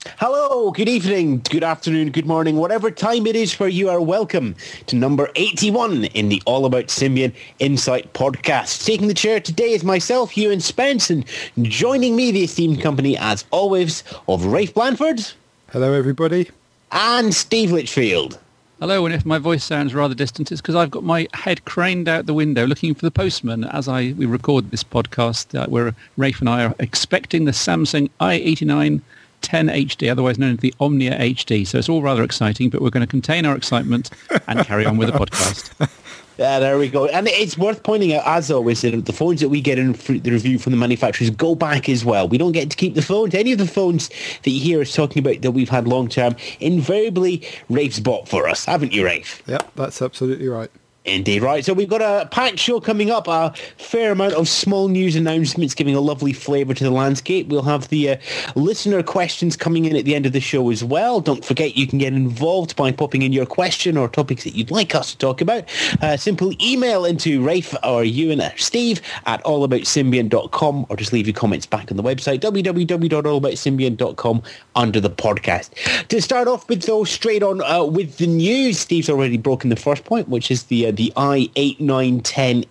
Hello, good evening, good afternoon, good morning, whatever time it is where you are, welcome to number 81 in the All About Symbian Insight podcast. Taking the chair today is myself, Ewan Spence, and joining me, the esteemed company, as always, of Rafe Blanford. Hello, everybody. And Steve Litchfield. Hello, and if my voice sounds rather distant, it's because I've got my head craned out the window looking for the postman as we record this podcast, where Rafe and I are expecting the Samsung i89 10 HD, otherwise known as the Omnia HD. So it's all rather exciting, but we're going to contain our excitement and carry on with the podcast. Yeah, there we go. And it's worth pointing out, as always, that the phones that we get in the review from the manufacturers go back as well. We don't get to keep the phones. Any of the phones that you hear us talking about that we've had long-term, invariably Rafe's bought for us. Haven't you, Rafe? Yep, that's absolutely right. Indeed, right. So we've got a packed show coming up, a fair amount of small news announcements giving a lovely flavour to the landscape. We'll have the listener questions coming in at the end of the show as well. Don't forget you can get involved by popping in your question or topics that you'd like us to talk about. Simply email into Rafe or Ewan or Steve at allaboutsymbian.com, or just leave your comments back on the website, www.allaboutsymbian.com, under the podcast. To start off with, though, straight on with the news, Steve's already broken the first point, which is the i8910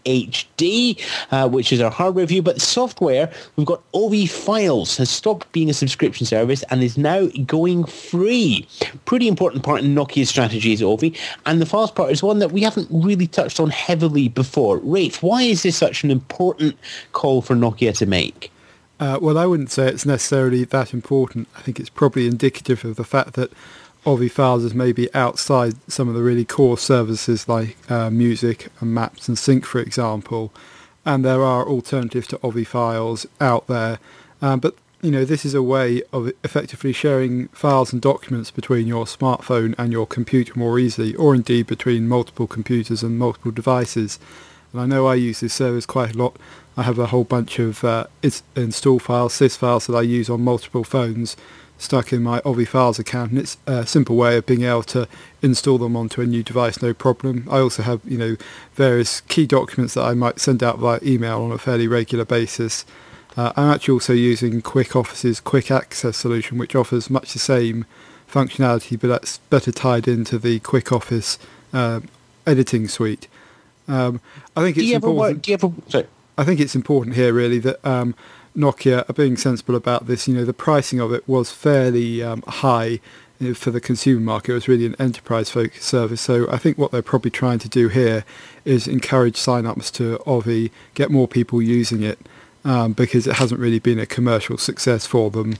HD, which is our hardware review. But the software, we've got Ovi Files, has stopped being a subscription service and is now going free. Pretty important part in Nokia's strategy is Ovi. And the Files part is one that we haven't really touched on heavily before. Rafe, why is this such an important call for Nokia to make? Well, I wouldn't say it's necessarily that important. I think it's probably indicative of the fact that Ovi Files is maybe outside some of the really core services like music and maps and sync, for example. And there are alternatives to Ovi Files out there. But, you know, this is a way of effectively sharing files and documents between your smartphone and your computer more easily, or indeed between multiple computers and multiple devices. And I know I use this service quite a lot. I have a whole bunch of install files, sys files that I use on multiple phones stuck in my Ovi Files account, and it's a simple way of being able to install them onto a new device, no problem. I also have, you know, various key documents that I might send out via email on a fairly regular basis. I'm actually also using Quick Office's Quick Access solution, which offers much the same functionality, but that's better tied into the Quick Office editing suite. I think it's important. I think it's important here, really, that Nokia are being sensible about this. You know, the pricing of it was fairly high for the consumer market. It was really an enterprise-focused service. So I think what they're probably trying to do here is encourage sign-ups to Ovi, get more people using it, because it hasn't really been a commercial success for them.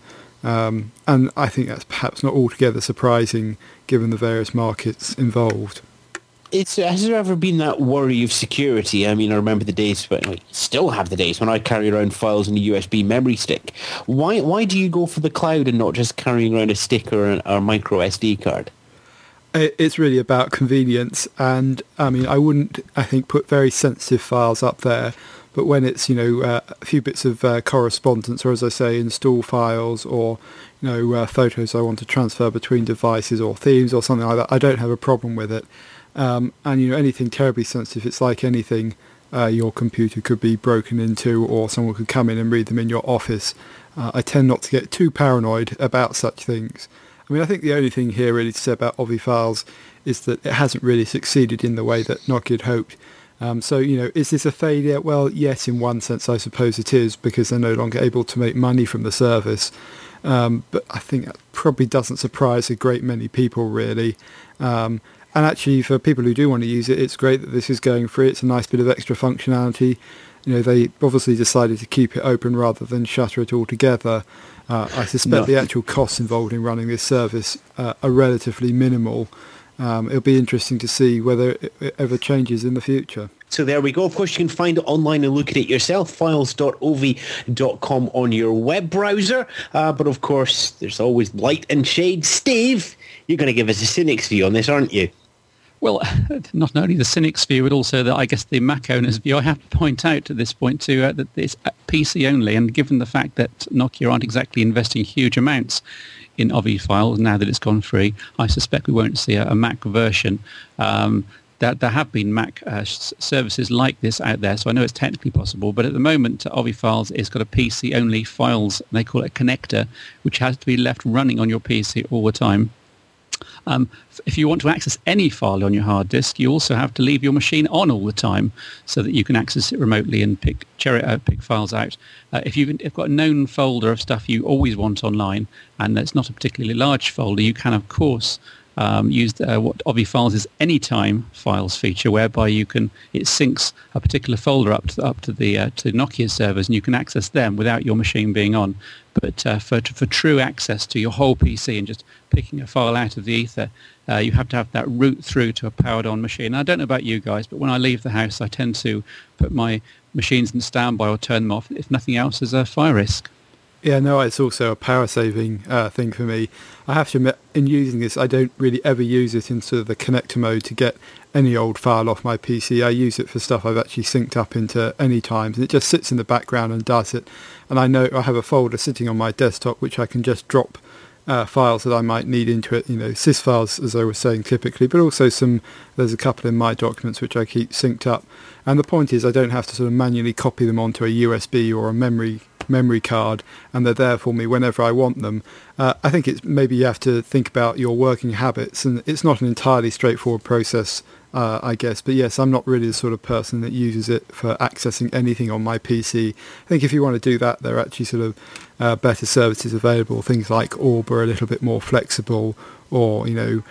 And I think that's perhaps not altogether surprising given the various markets involved. Has there ever been that worry of security? I mean, I remember the days, when I still have the days, when I carry around files in a USB memory stick. Why do you go for the cloud and not just carrying around a stick or a micro SD card? It's really about convenience, and I mean, I wouldn't, I think, put very sensitive files up there, but when it's, you know, a few bits of correspondence, or as I say, install files, or, you know, photos I want to transfer between devices, or themes or something like that, I don't have a problem with it. And, you know, anything terribly sensitive, it's like anything, your computer could be broken into, or someone could come in and read them in your office. I tend not to get too paranoid about such things. I mean, I think the only thing here really to say about Ovi Files is that it hasn't really succeeded in the way that Nokia had hoped. So, you know, is this a failure? Well, yes, in one sense, I suppose it is, because they're no longer able to make money from the service. But I think that probably doesn't surprise a great many people, really. And actually, for people who do want to use it, it's great that this is going free. It's a nice bit of extra functionality. You know, they obviously decided to keep it open rather than shutter it altogether. I suspect the actual costs involved in running this service are relatively minimal. It'll be interesting to see whether it ever changes in the future. So there we go. Of course, you can find it online and look at it yourself, files.ovi.com on your web browser. But of course, there's always light and shade. Steve, you're going to give us a cynic's view on this, aren't you? Well, not only the cynic's view, but also I guess the Mac owner's view. I have to point out at this point too that it's PC only, and given the fact that Nokia aren't exactly investing huge amounts in Ovi Files now that it's gone free, I suspect we won't see a Mac version. there have been Mac services like this out there, so I know it's technically possible. But at the moment, OviFiles has got a PC-only files, and they call it a connector, which has to be left running on your PC all the time. If you want to access any file on your hard disk, you also have to leave your machine on all the time so that you can access it remotely and pick files out. If you've got a known folder of stuff you always want online, and it's not a particularly large folder, you can, of course, use what OviFiles is Anytime Files feature, whereby it syncs a particular folder up to the Nokia servers, and you can access them without your machine being on. But for true access to your whole PC and just picking a file out of the ether, you have to have that route through to a powered-on machine. I don't know about you guys, but when I leave the house, I tend to put my machines in standby or turn them off, if nothing else, as a fire risk. Yeah, no, it's also a power-saving thing for me. I have to admit, in using this, I don't really ever use it in sort of the connector mode to get any old file off my PC. I use it for stuff I've actually synced up into Anytime, and it just sits in the background and does it. And I know I have a folder sitting on my desktop which I can just drop files that I might need into it, sys files, as I was saying, typically, but also there's a couple in my documents which I keep synced up. And the point is I don't have to sort of manually copy them onto a USB or a memory card, and they're there for me whenever I want them. I think it's maybe you have to think about your working habits, and it's not an entirely straightforward process, I guess. But yes, I'm not really the sort of person that uses it for accessing anything on my PC. I think if you want to do that, there are actually sort of better services available. Things like Orb are a little bit more flexible, or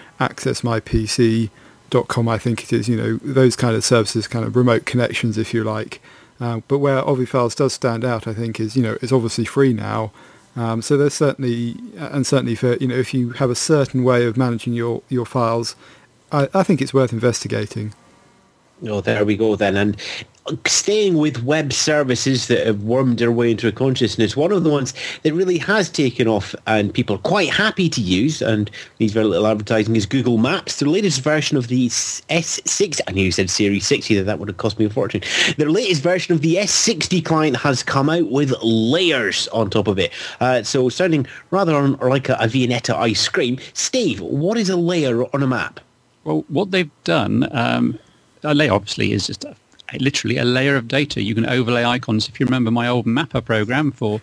accessmypc.com, I think it is. Those kind of services, kind of remote connections, if you like. But where OviFiles does stand out, I think, is it's obviously free now. So there's certainly for if you have a certain way of managing your files, I think it's worth investigating. Oh, there we go then. And staying with web services that have wormed their way into a consciousness, one of the ones that really has taken off and people are quite happy to use, and needs very little advertising, is Google Maps. Their latest version of the S6, I knew you said Series 60, that would have cost me a fortune. Their latest version of the S60 client has come out with layers on top of it. So sounding rather like a Viennetta ice cream. Steve, what is a layer on a map? Well, what they've done, a layer obviously is just literally a layer of data. You can overlay icons. If you remember my old Mapper program for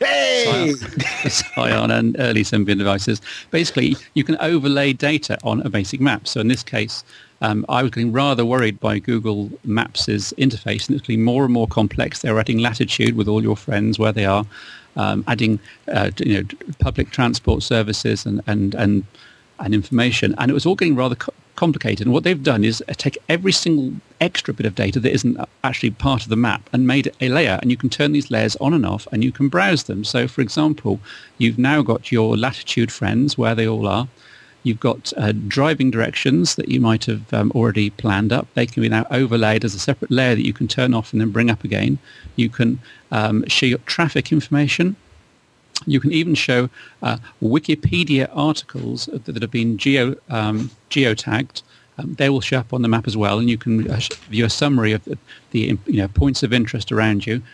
Scion and early Symbian devices, basically you can overlay data on a basic map. So in this case, I was getting rather worried by Google Maps' interface, and it's getting more and more complex. They're adding latitude with all your friends where they are, adding public transport services and information, and it was all getting rather complicated. And what they've done is take every single extra bit of data that isn't actually part of the map and made a layer, and you can turn these layers on and off and you can browse them. So for example, you've now got your latitude friends where they all are. You've got driving directions that you might have already planned up. They can be now overlaid as a separate layer that you can turn off and then bring up again. You can show your traffic information. You can even show Wikipedia articles that have been geotagged. They will show up on the map as well, and you can view a summary of the points of interest around you.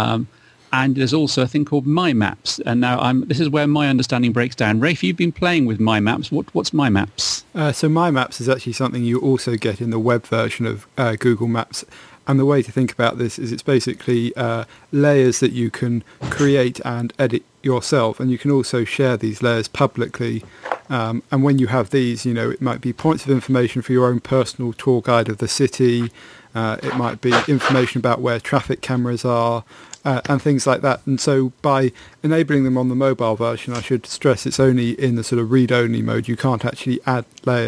And there's also a thing called My Maps. And now this is where my understanding breaks down. Rafe, you've been playing with My Maps. What's My Maps? So My Maps is actually something you also get in the web version of Google Maps. And the way to think about this is it's basically layers that you can create and edit yourself, and you can also share these layers publicly. And when you have these, it might be points of information for your own personal tour guide of the city. It might be information about where traffic cameras are, and things like that. And so by enabling them on the mobile version, I should stress it's only in the sort of read-only mode. You can't actually add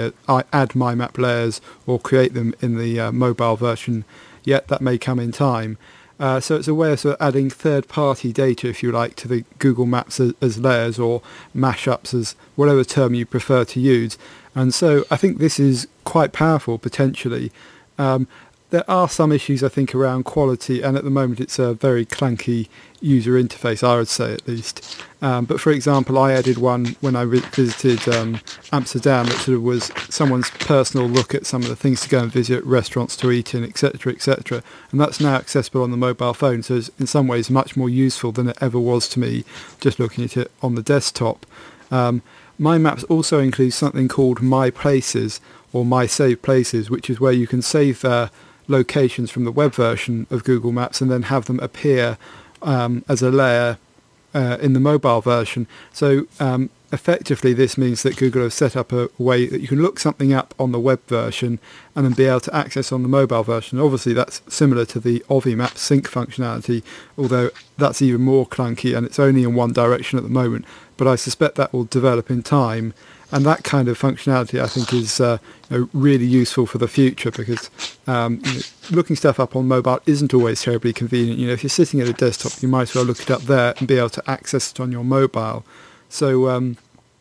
My Map layers or create them in the mobile version yet. That may come in time. So it's a way of sort of adding third-party data, if you like, to the Google Maps as layers, or mashups, as whatever term you prefer to use. And so I think this is quite powerful, potentially. There are some issues, I think, around quality, and at the moment it's a very clunky user interface, I would say, at least. But for example, I added one when I visited Amsterdam that sort of was someone's personal look at some of the things to go and visit, restaurants to eat in, etc., etc. And that's now accessible on the mobile phone, so it's in some ways much more useful than it ever was to me just looking at it on the desktop. My Maps also includes something called My Places or My Saved Places, which is where you can save locations from the web version of Google Maps and then have them appear as a layer in the mobile version. So effectively, this means that Google has set up a way that you can look something up on the web version and then be able to access on the mobile version. Obviously, that's similar to the Ovi Maps sync functionality, although that's even more clunky and it's only in one direction at the moment. But I suspect that will develop in time. And that kind of functionality, I think, is really useful for the future because looking stuff up on mobile isn't always terribly convenient. If you're sitting at a desktop, you might as well look it up there and be able to access it on your mobile. So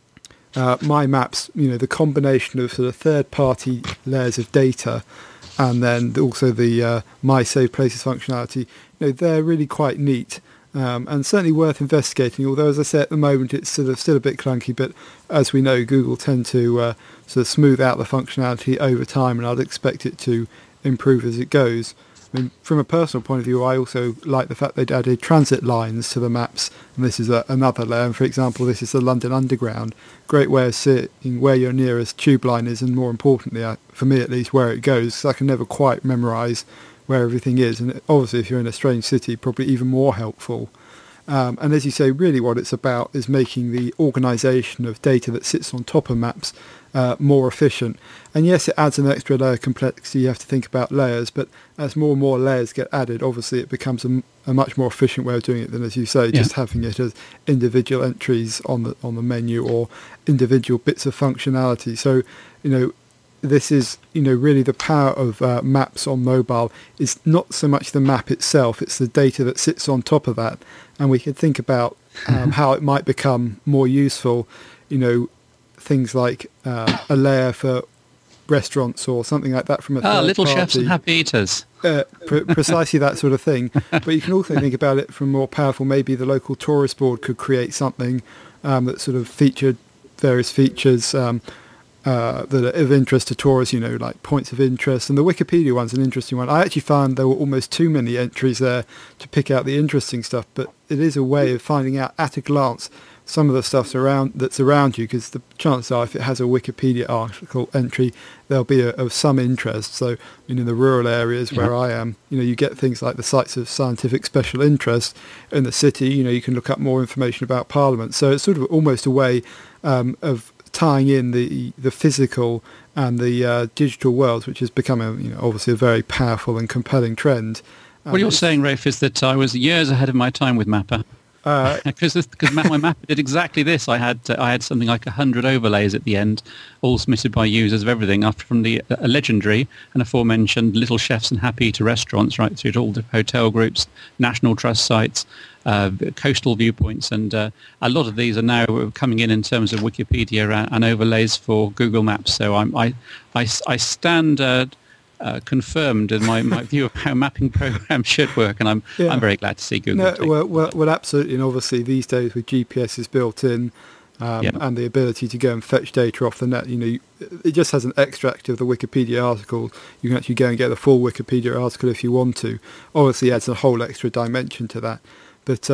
My Maps, the combination of sort of third-party layers of data and then also the My Saved Places functionality, they're really quite neat. And certainly worth investigating, although, as I say, at the moment it's sort of still a bit clunky, but as we know, Google tend to sort of smooth out the functionality over time, and I'd expect it to improve as it goes. I mean, from a personal point of view, I also like the fact they'd added transit lines to the maps, and this is another layer. And for example, this is the London Underground. Great way of seeing where your nearest tube line is, and more importantly, for me at least, where it goes, because I can never quite memorise where everything is, and obviously if you're in a strange city, probably even more helpful. And as you say, really what it's about is making the organisation of data that sits on top of maps more efficient. And yes, it adds an extra layer of complexity. You have to think about layers, but as more and more layers get added, obviously it becomes a much more efficient way of doing it than, as you say, just having it as individual entries on the menu or individual bits of functionality. So, this is, really the power of maps on mobile is not so much the map itself, it's the data that sits on top of that. And we could think about how it might become more useful, things like a layer for restaurants or something like that from a third little party. chefs and happy eaters. Precisely that sort of thing. But you can also think about it from more powerful, maybe the local tourist board could create something that sort of featured various features that are of interest to tourists, like points of interest. And the Wikipedia one's an interesting one. I actually found there were almost too many entries there to pick out the interesting stuff, but it is a way of finding out at a glance some of the stuff that's around you, because the chances are if it has a Wikipedia article entry, there'll be of some interest. So in the rural areas where I am, you get things like the sites of scientific special interest. In the city, you can look up more information about Parliament. So it's sort of almost a way of tying in the physical and the digital worlds, which has become obviously a very powerful and compelling trend. What you're saying, Rafe, is that I was years ahead of my time with Mapper. Because my Mapper did exactly this. I had something like 100 overlays at the end, all submitted by users of everything, after from the legendary and aforementioned little chefs and happy eater restaurants, right through to all the hotel groups, National Trust sites, coastal viewpoints, and a lot of these are now coming in terms of Wikipedia and overlays for Google Maps. So I stand confirmed in my view of how mapping programs should work, and I'm very glad to see Google. Well, absolutely, and obviously these days with GPS is built in. And the ability to go and fetch data off the net, it just has an extract of the Wikipedia article. You can actually go and get the full Wikipedia article if you want to. Obviously, it adds a whole extra dimension to that. But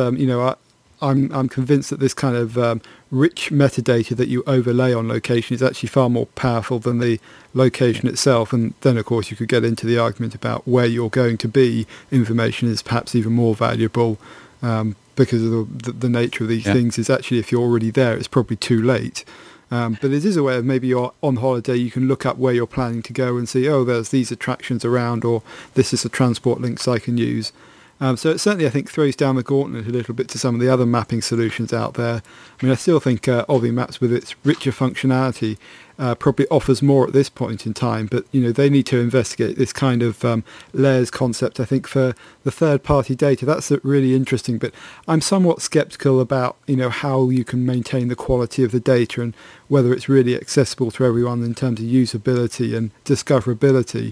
I'm convinced that this kind of rich metadata that you overlay on location is actually far more powerful than the location itself. And then, of course, you could get into the argument about where you're going to be. Information is perhaps even more valuable. Because of the nature of these things is actually, if you're already there, it's probably too late. But it is a way of, maybe you're on holiday, you can look up where you're planning to go and see, there's these attractions around, or this is the transport links I can use. So it certainly, I think, throws down the gauntlet a little bit to some of the other mapping solutions out there. I mean, I still think Ovi Maps, with its richer functionality, probably offers more at this point in time, but they need to investigate this kind of layers concept. I think for the third-party data, that's really interesting, but I'm somewhat skeptical about how you can maintain the quality of the data and whether it's really accessible to everyone in terms of usability and discoverability.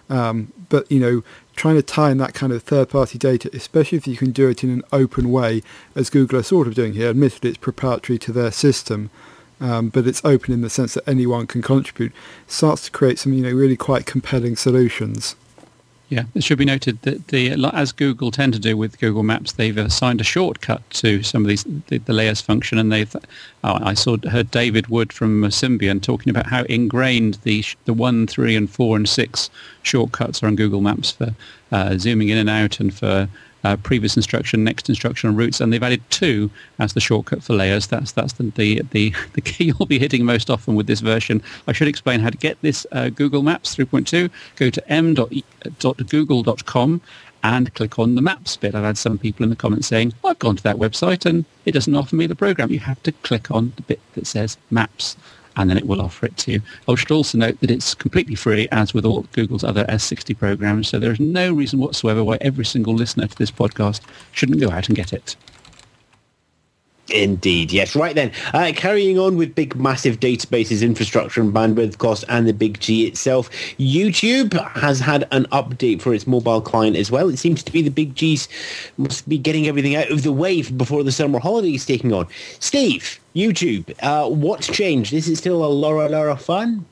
But trying to tie in that kind of third-party data, especially if you can do it in an open way, as Google are sort of doing here. Admittedly, it's proprietary to their system, but it's open in the sense that anyone can contribute, starts to create some really quite compelling solutions. Yeah, it should be noted that as Google tend to do with Google Maps, they've assigned a shortcut to some of these the layers function, and heard David Wood from Symbian talking about how ingrained the 1, 3, and 4 and 6 shortcuts are on Google Maps for zooming in and out and for previous instruction, next instruction on routes, and they've added 2 as the shortcut for layers. That's the key you'll be hitting most often with this version. I should explain how to get this Google Maps 3.2. Go to m.google.com and click on the Maps bit. I've had some people in the comments saying, I've gone to that website and it doesn't offer me the program. You have to click on the bit that says Maps, and then it will offer it to you. I should also note that it's completely free, as with all Google's other S60 programs, so there is no reason whatsoever why every single listener to this podcast shouldn't go out and get it. Indeed, yes. Right then, carrying on with big, massive databases, infrastructure and bandwidth cost, and the big G itself, YouTube has had an update for its mobile client as well. It seems to be the big Gs must be getting everything out of the way before the summer holidays taking on. Steve, YouTube, what's changed? Is it still a Laura fun?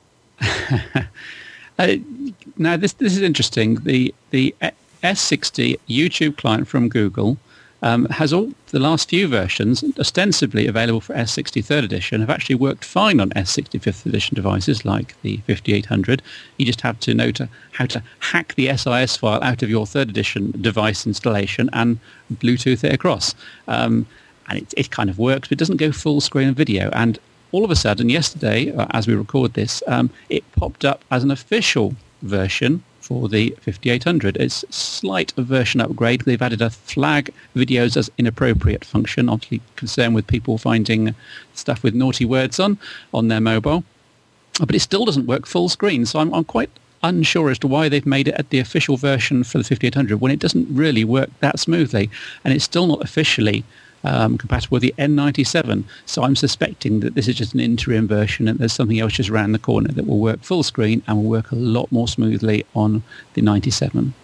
Now, this is interesting. The S60 YouTube client from Google has all the last few versions, ostensibly available for S60 3rd edition, have actually worked fine on S60 5th edition devices like the 5800. You just have to know how to hack the SIS file out of your 3rd edition device installation and Bluetooth it across. And it kind of works, but it doesn't go full screen video. And all of a sudden, yesterday, as we record this, it popped up as an official version for the 5800. It's a slight version upgrade. They've added a flag videos as inappropriate function, obviously concerned with people finding stuff with naughty words on their mobile. But it still doesn't work full screen, so I'm quite unsure as to why they've made it at the official version for the 5800 when it doesn't really work that smoothly, and it's still not officially compatible with the N97. So I'm suspecting that this is just an interim version and there's something else just around the corner that will work full screen and will work a lot more smoothly on the 97.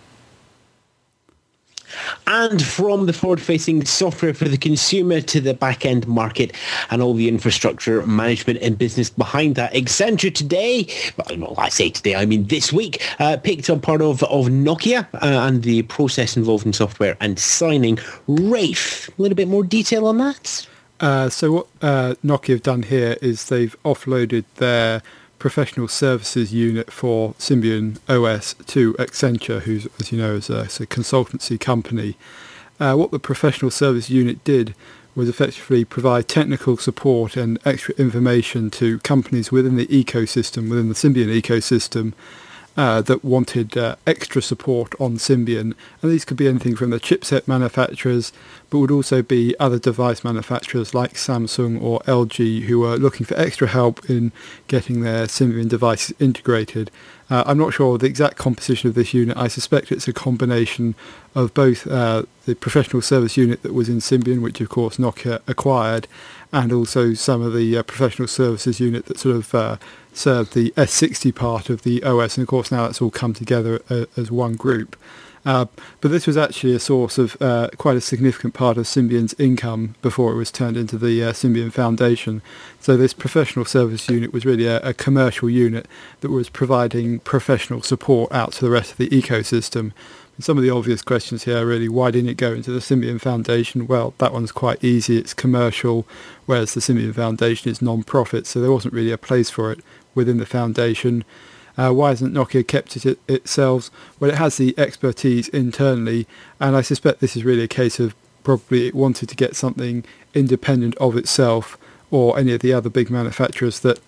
And from the forward-facing software for the consumer to the back-end market and all the infrastructure management and business behind that, Accenture today, well, I say today, I mean this week, picked up part of Nokia and the process involved in software and signing. Rafe, a little bit more detail on that? So what Nokia have done here is they've offloaded their professional services unit for Symbian OS to Accenture, who's, as you know, is a consultancy company. What the professional service unit did was effectively provide technical support and extra information to companies within the ecosystem, within the Symbian ecosystem, that wanted extra support on Symbian. And these could be anything from the chipset manufacturers, but would also be other device manufacturers like Samsung or LG who are looking for extra help in getting their Symbian devices integrated. I'm not sure of the exact composition of this unit. I suspect it's a combination of both the professional service unit that was in Symbian, which of course Nokia acquired, and also some of the professional services unit that sort of served the S60 part of the OS, and of course now it's all come together as one group. But this was actually a source of quite a significant part of Symbian's income before it was turned into the Symbian Foundation. So this professional service unit was really a commercial unit that was providing professional support out to the rest of the ecosystem. And some of the obvious questions here are really, why didn't it go into the Symbian Foundation? Well, that one's quite easy. It's commercial, whereas the Symbian Foundation is non-profit, so there wasn't really a place for it within the foundation. Why hasn't Nokia kept it itself? Well, it has the expertise internally, and I suspect this is really a case of probably it wanted to get something independent of itself or any of the other big manufacturers that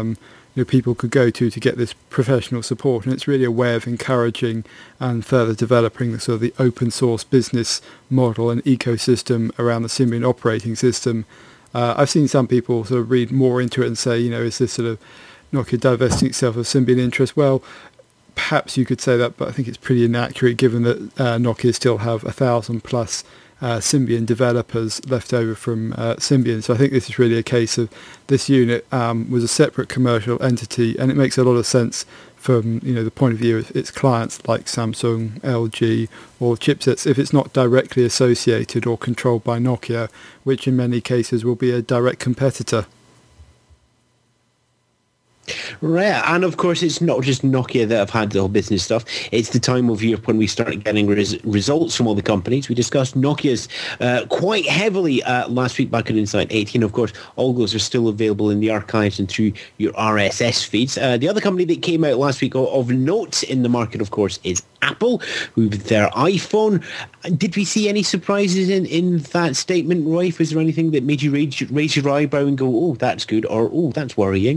people could go to get this professional support. And it's really a way of encouraging and further developing the sort of the open source business model and ecosystem around the Symbian operating system. I've seen some people sort of read more into it and say, is this sort of Nokia divesting itself of Symbian interest? Well, perhaps you could say that, but I think it's pretty inaccurate given that Nokia still have 1,000 plus Symbian developers left over from Symbian. So I think this is really a case of this unit was a separate commercial entity, and it makes a lot of sense from the point of view of its clients like Samsung, LG, or chipsets, if it's not directly associated or controlled by Nokia, which in many cases will be a direct competitor. Right, and of course it's not just Nokia that have had the whole business stuff. It's the time of year when we start getting results from all the companies. We discussed Nokia's quite heavily last week back on Insight 18. Of course, all those are still available in the archives and through your RSS feeds. The other company that came out last week of note in the market, of course, is Apple, with their iPhone. Did we see any surprises in that statement, Roy? Was there anything that made you raise your eyebrow and go, oh, that's good, or oh, that's worrying?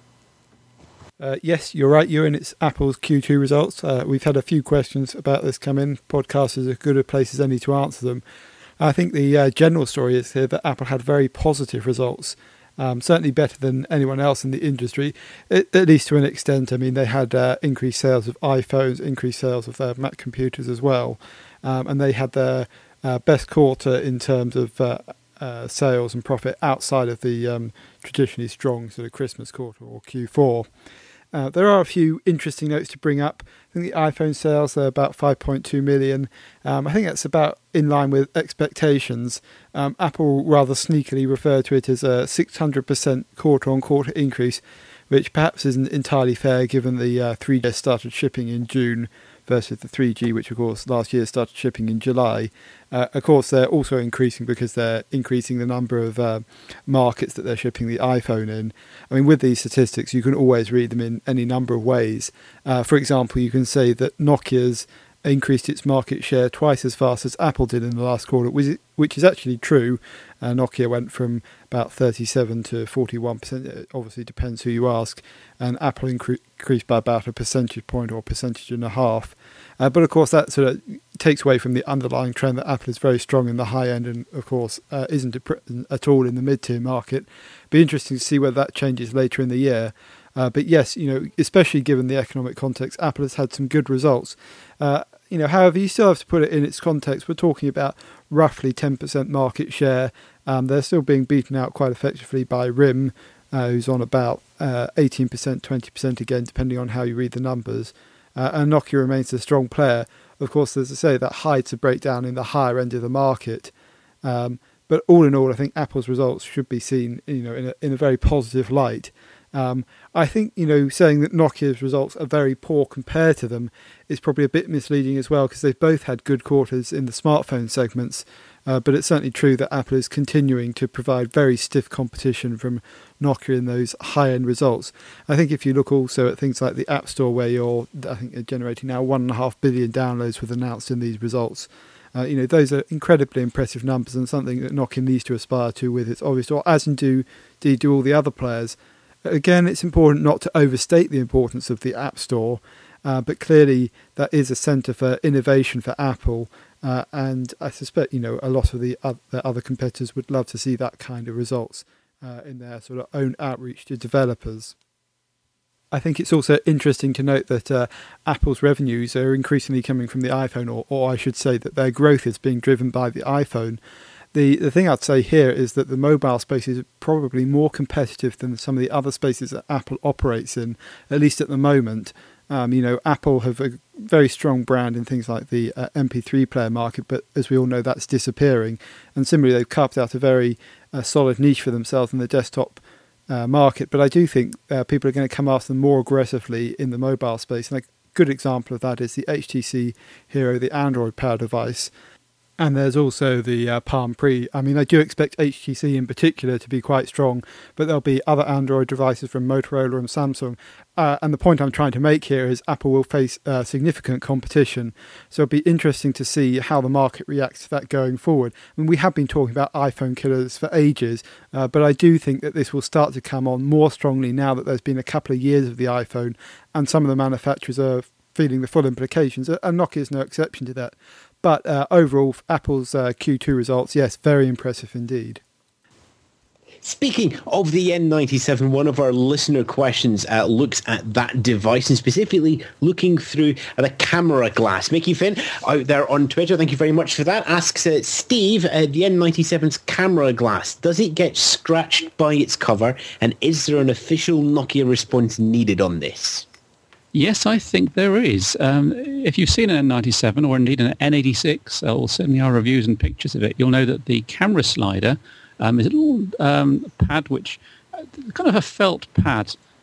Yes, you're right, Ewan. It's Apple's Q2 results. We've had a few questions about this come in. Podcast is as good a place as any to answer them. I think the general story is here that Apple had very positive results, certainly better than anyone else in the industry, at least to an extent. I mean, they had increased sales of iPhones, increased sales of their Mac computers as well, and they had their best quarter in terms of sales and profit outside of the traditionally strong sort of Christmas quarter or Q4. There are a few interesting notes to bring up. I think the iPhone sales are about 5.2 million. I think that's about in line with expectations. Apple rather sneakily referred to it as a 600% quarter-on-quarter increase, which perhaps isn't entirely fair given the 3G started shipping in June versus the 3G, which of course last year started shipping in July. Of course, they're also increasing because they're increasing the number of markets that they're shipping the iPhone in. I mean, with these statistics, you can always read them in any number of ways. For example, you can say that Nokia's increased its market share twice as fast as Apple did in the last quarter, which is actually true. Nokia went from about 37 to 41%. It obviously depends who you ask. And Apple increased by about a percentage point or a percentage and a half. But of course, that sort of takes away from the underlying trend that Apple is very strong in the high end and, of course, isn't at all in the mid-tier market. Be interesting to see whether that changes later in the year. But yes, especially given the economic context, Apple has had some good results. However, you still have to put it in its context. We're talking about roughly 10% market share. They're still being beaten out quite effectively by RIM, who's on about 18%, 20% again, depending on how you read the numbers. And Nokia remains a strong player. Of course, as I say, that hides a breakdown in the higher end of the market. But all in all, I think Apple's results should be seen, in a very positive light. I think, saying that Nokia's results are very poor compared to them is probably a bit misleading as well, because they've both had good quarters in the smartphone segments. But it's certainly true that Apple is continuing to provide very stiff competition from Nokia in those high-end results. I think if you look also at things like the App Store, where you're generating now 1.5 billion downloads was announced in these results. Those are incredibly impressive numbers and something that Nokia needs to aspire to with its obvious store, as do all the other players. Again, it's important not to overstate the importance of the App Store, but clearly that is a centre for innovation for Apple, and I suspect a lot of the other competitors would love to see that kind of results in their sort of own outreach to developers. I think it's also interesting to note that Apple's revenues are increasingly coming from the iPhone, or I should say that their growth is being driven by the iPhone. The thing I'd say here is that the mobile space is probably more competitive than some of the other spaces that Apple operates in, at least at the moment. Apple have a very strong brand in things like the MP3 player market, but as we all know, that's disappearing. And similarly, they've carved out a very solid niche for themselves in the desktop market. But I do think people are going to come after them more aggressively in the mobile space. And a good example of that is the HTC Hero, the Android power device. And there's also the Palm Pre. I mean, I do expect HTC in particular to be quite strong, but there'll be other Android devices from Motorola and Samsung. And the point I'm trying to make here is Apple will face significant competition. So it'll be interesting to see how the market reacts to that going forward. I mean, we have been talking about iPhone killers for ages, but I do think that this will start to come on more strongly now that there's been a couple of years of the iPhone, and some of the manufacturers are feeling the full implications, and Nokia is no exception to that. But overall, Apple's Q2 results, yes, very impressive indeed. Speaking of the N97, one of our listener questions looks at that device and specifically looking through the camera glass. Mickey Finn out there on Twitter, thank you very much for that, asks Steve, the N97's camera glass, does it get scratched by its cover, and is there an official Nokia response needed on this? Yes, I think there is. If you've seen an N97 or indeed an N86, or certainly our reviews and pictures of it, you'll know that the camera slider is a little pad, which kind of a felt pad,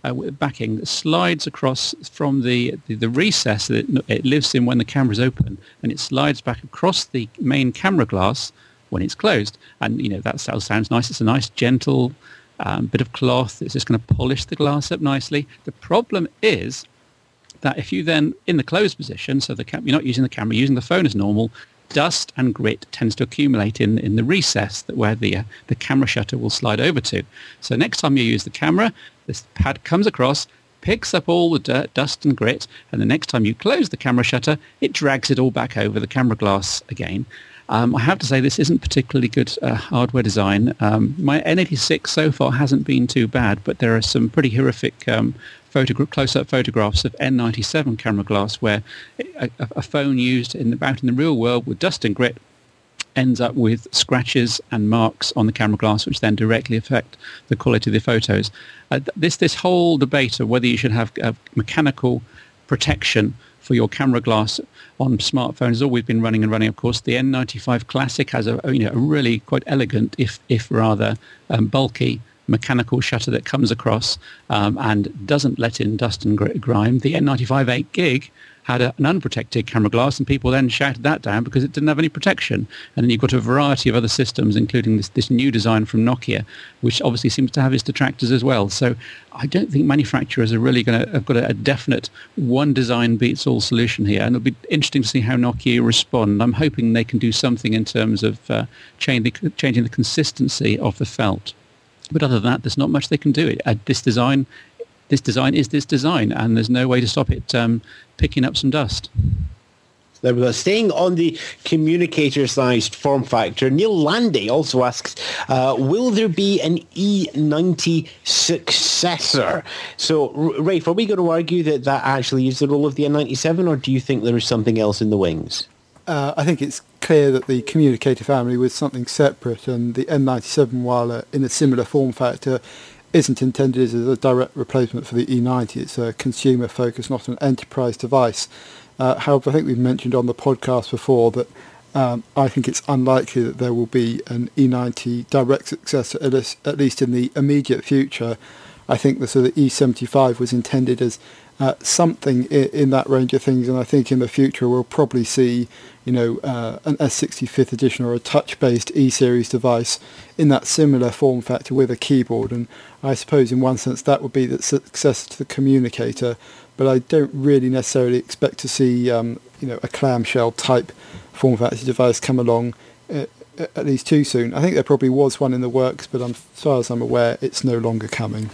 with backing that slides across from the recess that it lives in when the camera's open, and it slides back across the main camera glass when it's closed. And, that sounds nice. It's a nice, gentle bit of cloth. It's just going to polish the glass up nicely. The problem is that if you then, in the closed position, so you're not using the camera, using the phone as normal, dust and grit tends to accumulate in the recess where the camera shutter will slide over to. So next time you use the camera, this pad comes across, picks up all the dirt, dust and grit, and the next time you close the camera shutter, it drags it all back over the camera glass again. I have to say this isn't particularly good hardware design. My N86 so far hasn't been too bad, but there are some pretty horrific close-up photographs of N97 camera glass where a phone used out in the real world with dust and grit ends up with scratches and marks on the camera glass, which then directly affect the quality of the photos. This whole debate of whether you should have mechanical protection for your camera glass on smartphones has always been running. Of course, the N95 Classic has a really quite elegant, if rather bulky, mechanical shutter that comes across and doesn't let in dust and grime. The N95 8 Gig had an unprotected camera glass, and people then shouted that down because it didn't have any protection. And then you've got a variety of other systems, including this new design from Nokia, which obviously seems to have its detractors as well. So I don't think manufacturers are really going to have got a definite one design beats all solution here. And it'll be interesting to see how Nokia respond. I'm hoping they can do something in terms of changing the consistency of the felt. But other than that, there's not much they can do. This design is this design, and there's no way to stop it picking up some dust. There we go. Staying on the communicator-sized form factor, Neil Landy also asks, will there be an E90 successor? So, Rafe, are we going to argue that actually is the role of the N97, or do you think there is something else in the wings? I think it's clear that the communicator family was something separate, and the N97, while in a similar form factor, isn't intended as a direct replacement for the E90. It's a consumer focus, not an enterprise device. However, I think we've mentioned on the podcast before that I think it's unlikely that there will be an E90 direct successor, at least in the immediate future. I think the sort of E75 was intended as something in that range of things, and I think in the future we'll probably see, an S65th edition or a touch-based E-series device in that similar form factor with a keyboard. And I suppose in one sense that would be the successor to the communicator, but I don't really necessarily expect to see, a clamshell type form factor device come along at least too soon. I think there probably was one in the works, but as far as I'm aware, it's no longer coming.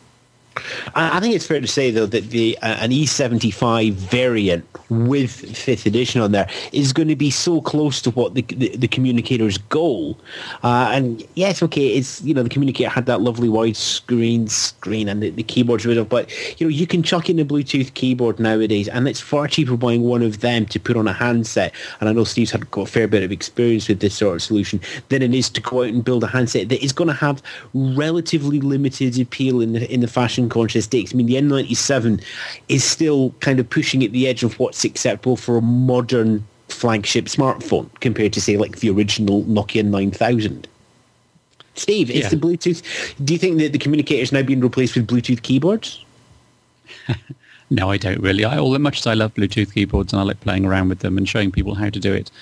I think it's fair to say, though, that an E75 variant with 5th edition on there is going to be so close to what the communicator's goal. And yes, okay, it's the communicator had that lovely wide screen and the keyboard's rid of, but you can chuck in a Bluetooth keyboard nowadays, and it's far cheaper buying one of them to put on a handset. And I know Steve's got a fair bit of experience with this sort of solution than it is to go out and build a handset that is going to have relatively limited appeal in the fashion conscious days. I mean, the N97 is still kind of pushing at the edge of what's acceptable for a modern flagship smartphone compared to, say, like the original Nokia 9000. Steve, it's the Bluetooth. Do you think that the communicator is now being replaced with Bluetooth keyboards? No, I don't really. As much as I love Bluetooth keyboards and I like playing around with them and showing people how to do it,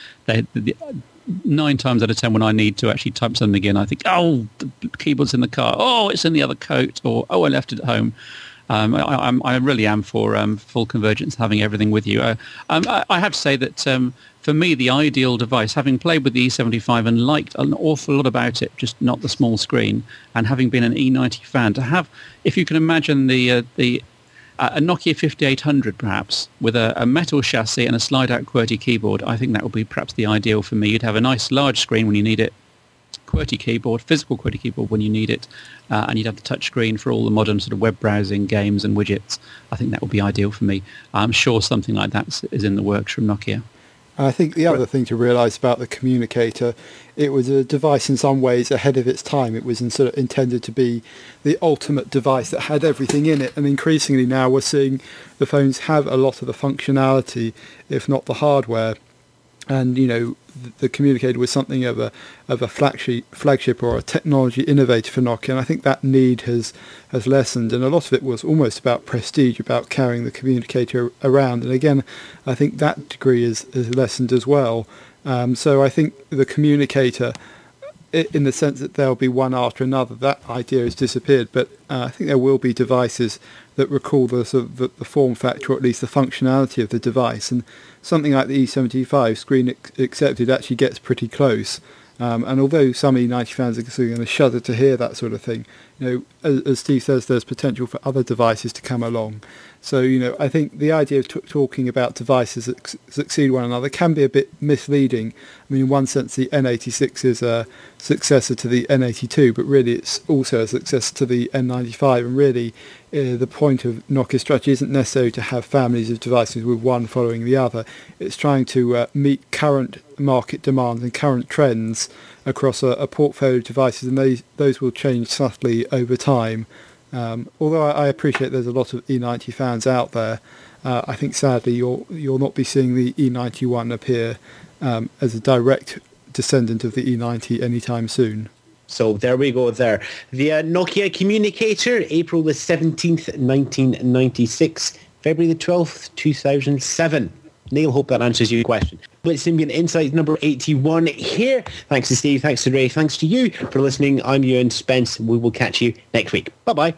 9 times out of 10 when I need to actually type something in, I think, the keyboard's in the car. Oh, it's in the other coat. Or, I left it at home. I really am for full convergence, having everything with you. I have to say that for me, the ideal device, having played with the E75 and liked an awful lot about it, just not the small screen, and having been an E90 fan, to have, if you can imagine a Nokia 5800 perhaps, with a metal chassis and a slide-out QWERTY keyboard, I think that would be perhaps the ideal for me. You'd have a nice large screen when you need it, QWERTY keyboard, physical QWERTY keyboard when you need it, and you'd have the touch screen for all the modern sort of web browsing, games and widgets. I think that would be ideal for me. I'm sure something like that is in the works from Nokia. I think the other thing to realise about the communicator, it was a device in some ways ahead of its time. It was sort of intended to be the ultimate device that had everything in it. And increasingly now we're seeing the phones have a lot of the functionality, if not the hardware. And, the communicator was something of a flagship or a technology innovator for Nokia, and I think that need has lessened, and a lot of it was almost about prestige, about carrying the communicator around, and again I think that degree is lessened as well. So I think the communicator, in the sense that there'll be one after another, that idea has disappeared, but I think there will be devices that recall the form factor, or at least the functionality of the device, and something like the E75 screen accepted actually gets pretty close. And although some E90 fans are going to shudder to hear that sort of thing, as Steve says, there's potential for other devices to come along. So, I think the idea of talking about devices that succeed one another can be a bit misleading. I mean, in one sense, the N86 is a successor to the N82, but really it's also a successor to the N95. And really, the point of Nokia's strategy isn't necessarily to have families of devices with one following the other. It's trying to meet current market demands and current trends across a portfolio of devices, and those will change subtly over time. Although I appreciate there's a lot of E90 fans out there, I think sadly you'll not be seeing the E91 appear as a direct descendant of the E90 anytime soon. So there we go there. The Nokia communicator, April the 17th, 1996, February the 12th, 2007. Neil, hope that answers your question. Blitzsymbian Insight number 81 here. Thanks to Steve, thanks to Ray, thanks to you for listening. I'm Ewan Spence. We will catch you next week. Bye-bye.